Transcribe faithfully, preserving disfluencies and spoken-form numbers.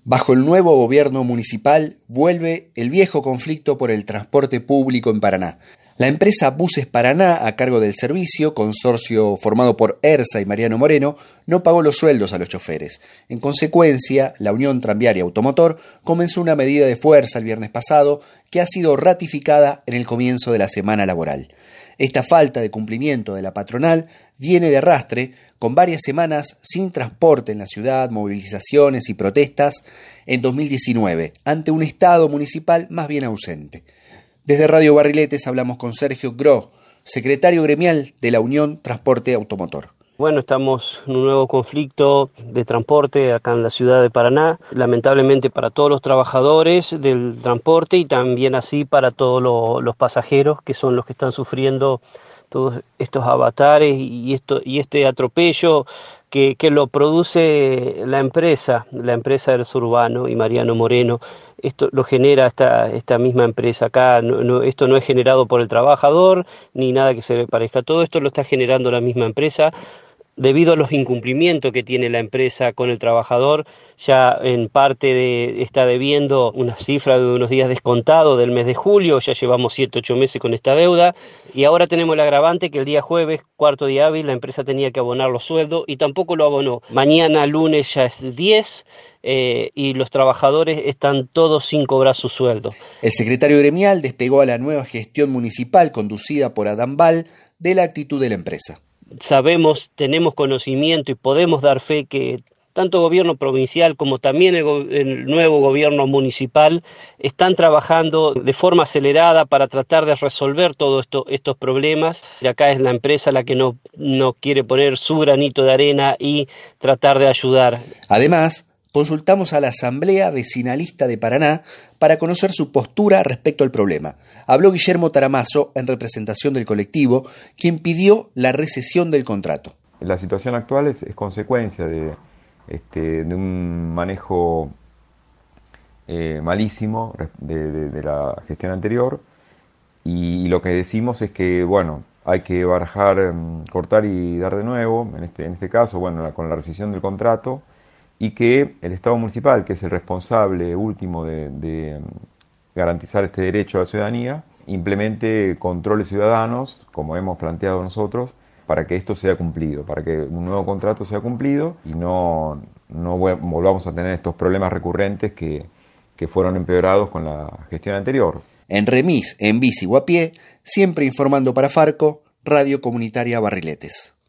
Bajo el nuevo gobierno municipal vuelve el viejo conflicto por el transporte público en Paraná. La empresa Buses Paraná, a cargo del servicio, consorcio formado por ERSA y Mariano Moreno, no pagó los sueldos a los choferes. En consecuencia, la Unión Tranviaria Automotor comenzó una medida de fuerza el viernes pasado que ha sido ratificada en el comienzo de la semana laboral. Esta falta de cumplimiento de la patronal viene de arrastre, con varias semanas sin transporte en la ciudad, movilizaciones y protestas en dos mil diecinueve, ante un Estado municipal más bien ausente. Desde Radio Barriletes hablamos con Sergio Gro, secretario gremial de la Unión Transporte Automotor. Bueno, estamos en un nuevo conflicto de transporte acá en la ciudad de Paraná, lamentablemente para todos los trabajadores del transporte y también así para todos los, los pasajeros, que son los que están sufriendo todos estos avatares y, esto, y este atropello que, que lo produce la empresa, la empresa del Suburbano y Mariano Moreno. Esto lo genera esta, esta misma empresa acá, no, no, esto no es generado por el trabajador ni nada que se le parezca, todo esto lo está generando la misma empresa debido a los incumplimientos que tiene la empresa con el trabajador. Ya en parte de, está debiendo una cifra de unos días descontados del mes de julio, ya llevamos siete, ocho meses con esta deuda y ahora tenemos el agravante que el día jueves, cuarto día hábil, la empresa tenía que abonar los sueldos y tampoco lo abonó. Mañana lunes ya es diez eh, y los trabajadores están todos sin cobrar su sueldo. El secretario gremial despegó a la nueva gestión municipal conducida por Adán Bal de la actitud de la empresa. Sabemos, tenemos conocimiento y podemos dar fe que tanto el gobierno provincial como también el, go- el nuevo gobierno municipal están trabajando de forma acelerada para tratar de resolver todos esto, estos problemas. Y acá es la empresa la que no, no quiere poner su granito de arena y tratar de ayudar. Además, consultamos a la Asamblea Vecinalista de Paraná para conocer su postura respecto al problema. Habló Guillermo Taramazo en representación del colectivo, quien pidió la rescisión del contrato. La situación actual es, es consecuencia de, este, de un manejo eh, malísimo de, de, de la gestión anterior y, y lo que decimos es que, bueno, hay que barajar, cortar y dar de nuevo, en este, en este caso, bueno, la, con la rescisión del contrato, y que el Estado municipal, que es el responsable último de, de garantizar este derecho a la ciudadanía, implemente controles ciudadanos, como hemos planteado nosotros, para que esto sea cumplido, para que un nuevo contrato sea cumplido y no, no volvamos a tener estos problemas recurrentes que, que fueron empeorados con la gestión anterior. En remis, en bici o a pie, siempre informando para Farco, Radio Comunitaria Barriletes.